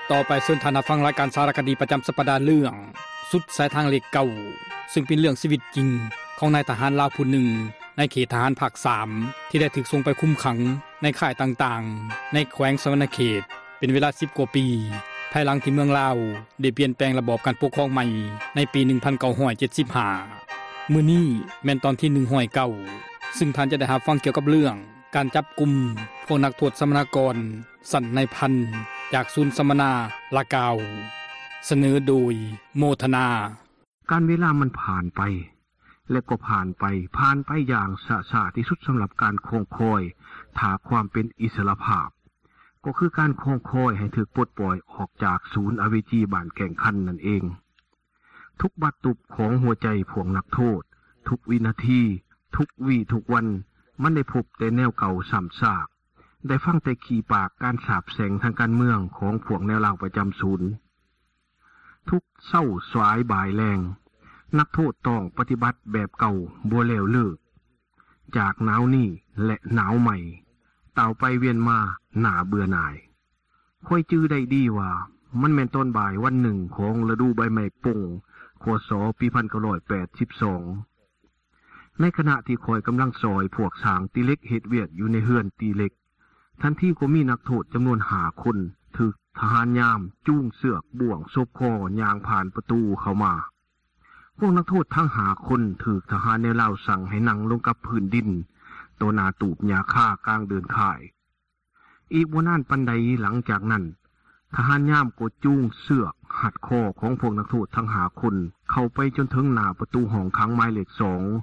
ต่อไปเชิญท่านฟังรายการสารคดีประจำสัปดาห์เรื่องสุดสายทางเหล็กเก่าซึ่งเป็นเรื่องชีวิตจริงของนายทหารลาวผู้หนึ่งในเขตทหารภาค3ที่ได้ถูกส่งไปคุมขังในค่ายต่างๆในแขวงสวรรณเขตเป็นเวลา10กว่าปีภายหลังที่เมืองลาวได้เปลี่ยนแปลงระบอบการปกครองใหม่ในปี1975มื้อนี้แม่นตอนที่109ซึ่งท่านจะได้รับฟังเกี่ยวกับเรื่องการจับกุมพวกนักโทษสมณกรสันในพันจากศูนย์สมนาลากาวเสนอโดยโมทนาการเวลามันผ่านไปและก็ผ่านไปอย่างช้าๆที่สุดสำหรับการคงคอยถาความเป็นอิสรภาพก็คือการคงคอยให้ถูกปลดปล่อยออกจากศูนย์อเวจีบ้านแก่งคันนั่นเองทุกบัดตุบของหัวใจพวกนักโทษทุกวินาทีทุกวี่ทุกวันมันได้พบแต่แนวเก่าซ้ำซากได้ฟังแต่ขี่ปากการสาบแสงทางการเมืองของพวกแนวล่างประจำศูนย์ทุกเศร้าสายบ่ายแรงนักโทษต้องปฏิบัติแบบเก่าบ่แล้วเลิกจากหนาวนี่และหนาวใหม่เต่าไปเวียนมาหน้าเบื่อหน่ายค่อยจื้อได้ดีว่ามันแม่นต้นบ่ายวันหนึ่งของฤดูใบไม้ป่งคศปี1982ในขณะที่คอยกำลังซอยพวกสางตีเล็กเฮ็ดเวียกอยู่ในเฮือนตีเล็กทันทีก็มีนักโทษจำนวน5 คนถูกทหารยามจูงเสือกบ่วงซบคอย่างผ่านประตูเข้ามาพวกนักโทษทั้ง5 คนถูกทหารในลาวสั่งให้นั่งลงกับพื้นดินตัวนาตูบหญ้าค่ากลางเดินข่ายอีกบ่นานปานใดหลังจากนั้นทหารยามก็จูงเสือกหัดคอของพวกนักโทษทั้ง5 คนเข้าไปจนถึงหน้าประตูห้องขังหมายเลข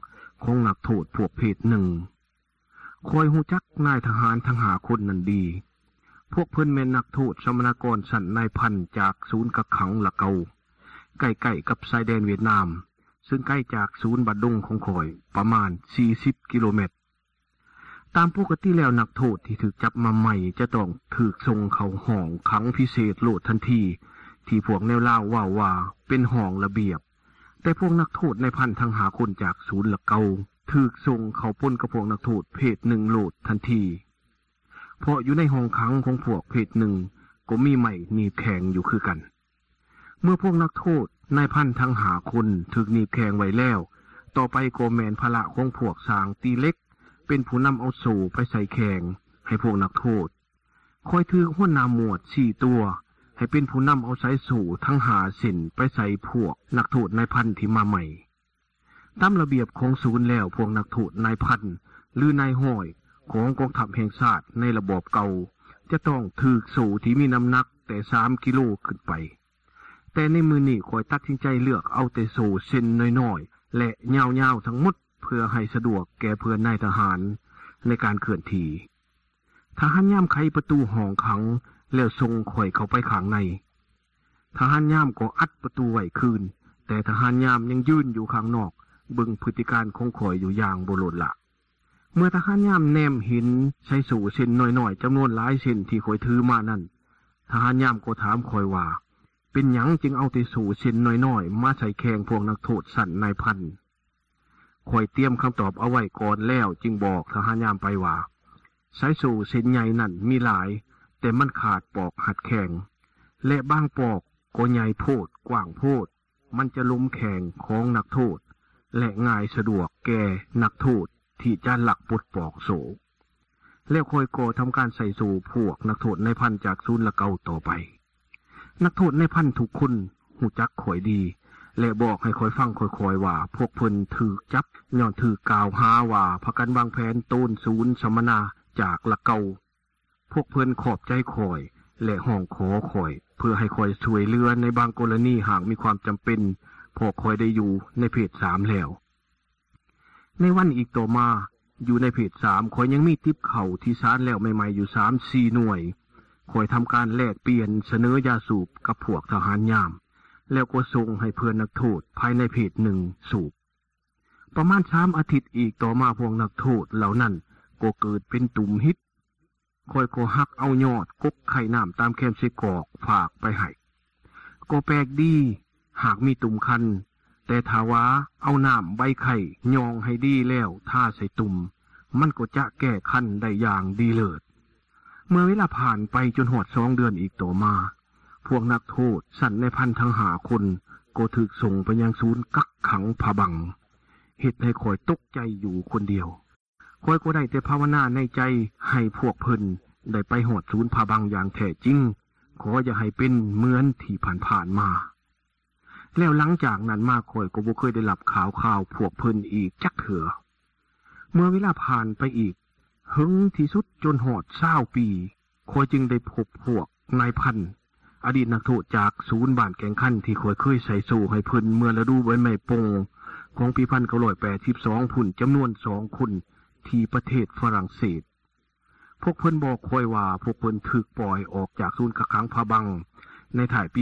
2ของนักโทษพวกเพศ1คอยฮู้จักนายทหารทั้ง5 คนนั้นดีพวกเพิ่นแม่นนักโทษสมณกรสันนายพันจากศูนย์กักขังละเกาใกล้ๆกับชายแดนเวียดนามซึ่งใกล้จากศูนย์บัดดงของคอยประมาณ40 กิโลเมตรตามปกติแล้วนักโทษที่ถูกจับมาใหม่จะต้องถูกส่งเข้าห้องขังพิเศษโลดทันทีที่พวกแนวลาวว่าเป็นห้องระเบียบแต่พวกนักโทษในพันทั้ง5 คนจากศูนย์ละเกาถูกส่งเข้าปนกับพวกนักโทษเพศ1โลดทันทีเพราะอยู่ในห้องขังของพวกเพศ1ก็มีไม้หนีบแข็งอยู่คือกันเมื่อพวกนักโทษนายพันทั้ง5 คนถูกหนีบแข็งไว้แล้วต่อไปก็แม่นภาระของพวกสางตีเล็กเป็นผู้นำเอาโซ่ไปใส่แข็งให้พวกนักโทษคอยถือหัวหน้าหมวด4 ตัวให้เป็นผู้นำเอาสายสู่ทั้ง5 เส้นไปใส่พวกนักโทษนายพันที่มาใหม่ตามระเบียบของศูนย์แล้วพวกนักโทษนายพันหรือนายห้อยของกองทัพแห่งชาติในระบอบเก่าจะต้องถือโซ่ที่มีน้ำหนักแต่3 กิโลขึ้นไปแต่ในมือนี้คอยตัดสินใจเลือกเอาแต่โซ่เส้นน้อยๆและยาวๆทั้งหมดเพื่อให้สะดวกแก่เพื่อนนายทหารในการเคลื่อนที่ทหารย่ามไขประตูห้องขังแล้วส่งข่อยเข้าไปข้างในทหารย่ามก็อัดประตูไว้คืนแต่ทหารย่ามยังยืนอยู่ข้างนอกเบิ่งพฤติการของข่อยอยู่อย่างบ่หลดละเมื่อทหารย่ามแนมเห็นใช้สู่เส้นน้อยๆจำนวนหลายเส้นที่ข่อยถือมานั่นทหารย่ามก็ถามข่อยว่าเป็นหยังจึงเอาแต่สู่เส้นน้อยๆมาใส่แข่งพวกนักโทษสันนายพันข่อยเตรียมคำตอบเอาไว้ก่อนแล้วจึงบอกทหารยามไปว่าสายสู่เส้นใหญ่นั่นมีหลายแต่มันขาดปอกหัดแข็งและบางปอกก็ใหญ่โพดกว้างโพดมันจะล้มแข็งของนักโทษและง่ายสะดวกแก่นักโทษที่จะหลักปลดปอกโสแล้วค่อยก่อทำการใส่สู่พวกนักโทษในพันจากศูนย์ละเกาต่อไปนักโทษในพันทุกคนหูจักข่อยดีและบอกให้คอยฟังคอยว่าพวกเพิ่นถูกจับย้อนถูกกล่าวหาว่าพากันวางแผนโต้นศูนย์สมนาจากละเกาพวกเพิ่นขอบใจคอยและห้องขอคอยเพื่อให้คอยช่วยเหลือในบางกรณีหากมีความจำเป็นพอคอยได้อยู่ในเพจ3แล้วในวันอีกต่อมาอยู่ในเพจ3คอยยังมีทิปเข่าที่ซานแล้วใหม่ๆอยู่ 3-4 หน่วยคอยทำการแลกเปลี่ยนเสนอยาสูบกับพวกทหารยามแล้วก็ส่งให้เพื่อนนักโทษภายในเพจ1สูบประมาณ3 อาทิตย์อีกต่อมาพวกนักโทษเหล่านั้นก็เกิดเป็นตุ่มฮิตคอยก็หักเอายอดกกไข่น้ำตามแคมซิกอกฝากไปให้ก็แปลกดีหากมีตุ่มคันแต่ถ้าว่าเอาน้ำใบไข่ยองให้ดีแล้วท่าใส่ตุ่มมันก็จะแก้คันได้อย่างดีเลิศเมื่อเวลาผ่านไปจนหอด2 เดือนอีกต่อมาพวกนักโทษสันในพันทั้ง5 คนก็ถูกส่งไปยังศูนย์กักขังผาบังเฮ็ดให้ข่อยตกใจอยู่คนเดียวข่อยก็ได้แต่ภาวนาในใจให้พวกเพิ่นได้ไปฮอดศูนย์ผาบังอย่างแท้จริงขออย่าให้เป็นเหมือนที่ผ่านๆมาแล้วหลังจากนั้นมาข่อยก็บ่เคยได้รับข่าวพวกเพิ่นอีกจักเถื่อเมื่อเวลาผ่านไปอีกหึงที่สุดจนฮอด20 ปีข่อยจึงได้พบพวกนายพันอดีตนักโทษจากศูนย์บ้านแก่งคันที่ข่อยเคยใส่สู้ให้เพิ่นเมื่อฤดูใบไม้ปงของปี1982พุ่นจำนวน2 คนที่ประเทศฝรั่งเศสพวกเพิ่นบอกข่อยว่าพวกเพิ่นถูกปล่อยออกจากศูนย์กักขังผาบังในถ่ายปี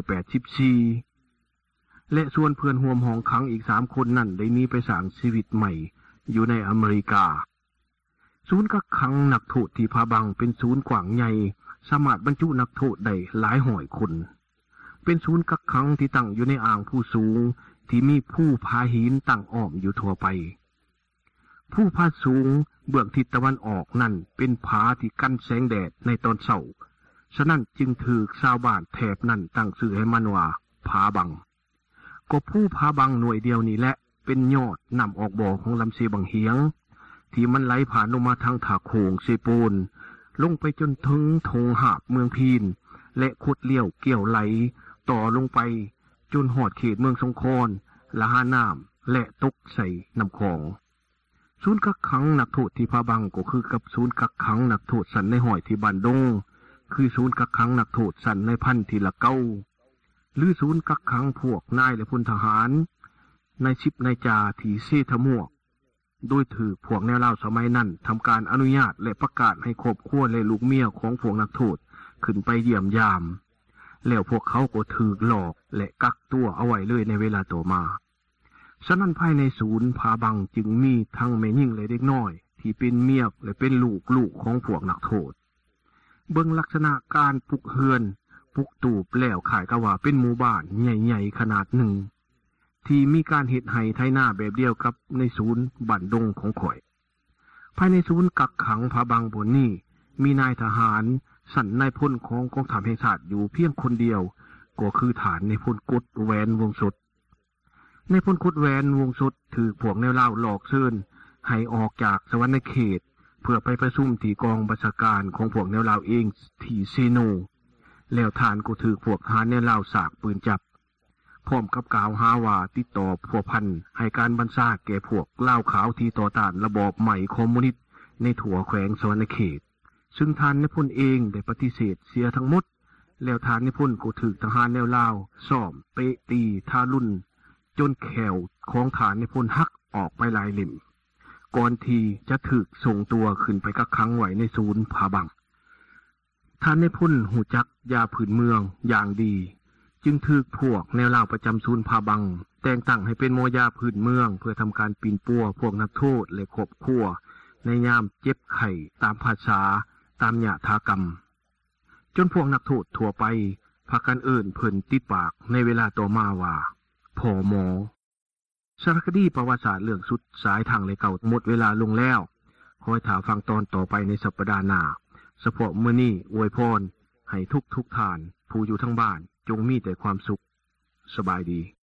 1984และส่วนเพื่อนร่วมห้องขังอีก3 คนนั่นได้หนีไปสร้างชีวิตใหม่อยู่ในอเมริกาศูนย์กักขังนักโทษที่ผาบังเป็นศูนย์กว้างใหญ่สามารถบรรจุนักโทษได้หลายร้อยคนเป็นศูนย์กักขังที่ตั้งอยู่ในอ่างผู้สูงที่มีผู้พาหินตั้งอ้อมอยู่ทั่วไปผู้พาสูงเบื้องทิศตะวันออกนั่นเป็นผาที่กั้นแสงแดดในตอนเช้าฉะนั้นจึงถูกชาวบ้านแถบนั่นตั้งชื่อให้มันว่าผาบังก็ผู้ผาบังหน่วยเดียวนี้แหละเป็นยอดนำออกบ่อของลำเสบังเหียงที่มันไหลผ่านลงมาทางถาโขงเซโปนลงไปจนถึงทงหาบเมืองพีนและขุดเลี้ยวเกี่ยวไหลต่อลงไปจนหอดเขตเมืองสงขลาละหาน้ำและตกใส่น้ำคลองศูนย์กักขังนักโทษที่ผาบังก็คือกับศูนย์กักขังนักโทษสันในห้อยที่บ้านดงคือศูนย์กักขังนักโทษสันในพันที่ละเก้าหรือศูนย์กักขังพวกนายและพลทหารในชิบในจาที่เซทมวกโดยถือพวกแนวเล่าสมัยนั้นทำการอนุญาตและประกาศให้ครอบครัวและลูกเมียของพวกนักโทษขึ้นไปเยี่ยมยามแล้วพวกเขาก็ถือหลอกและกักตัวเอาไว้เลยในเวลาต่อมาฉะนั้นภายในศูนย์ผาบังจึงมีทั้งแม่หญิงและเด็กน้อยที่เป็นเมียและเป็นลูกของพวกนักโทษเบิ่งลักษณะการปลุกเฮือนปลุกตูบแล้วขายกะว่าเป็นหมู่บ้านใหญ่ๆขนาดหนึ่งที่มีการเฮ็ดไร่ไถนาแบบเดียวกับในศูนย์บ้านดงของข่อยภายในศูนย์กักขังผาบังบนนี้มีนายทหารสันนายพลของกองทัพแห่งชาติอยู่เพียงคนเดียวก็คือฐานนายพลกุดแหวนวงสดนายพลกุดแหวนวงสดถือพวกแนวเล่าหลอกเชิญให้ออกจากสวรรณเขตเพื่อไปประชุมที่กองบัญชาการของพวกแนวเล่าเองที่เซโนแล้วฐานก็ถือพวกทหารแนวเล่าสากปืนจับพร้อมกับกล่าวหาว่าติดต่อพัวพันให้การบัญชาแก่พวกเล่าขาวที่ต่อต้านระบอบใหม่คอมมิวนิสต์ในถั่วแขวงสวรรณเขตซึ่งทานนายพลเองได้ปฏิเสธเสียทั้งหมดแล้วทานนายพลก็ถูกทหารแนวลาวซ้อมเตะตีทารุณจนแขวของฐานนายพลหักออกไปหลายเล่มก่อนที่จะถูกส่งตัวขึ้นไปกักขังไว้ในศูนย์ผาบังทานนายพลหูจักยาผืนเมืองอย่างดีจึงถูกพวกแนวลาวประจำศูนย์ผาบังแต่งตั้งให้เป็นหมอยาพื้นเมืองเพื่อทำการปีนปัวพวกนักโทษและครอบครัวในยามเจ็บไข้ตามภาษาตามยถากรรมจนพวกนักโทษทั่วไปพากันเอิ่นเพิ่นติดปากในเวลาต่อมาว่าพ่อหมอสารคดีประวัติศาสตร์เรื่องสุดสายทางเลยเก่าหมดเวลาลงแล้วคอยถามฟังตอนต่อไปในสัปดาห์หน้าเฉพาะมื้อนี้อวยพรให้ทุกท่านผู้อยู่ทั้งบ้านจงมีแต่ความสุขสบายดี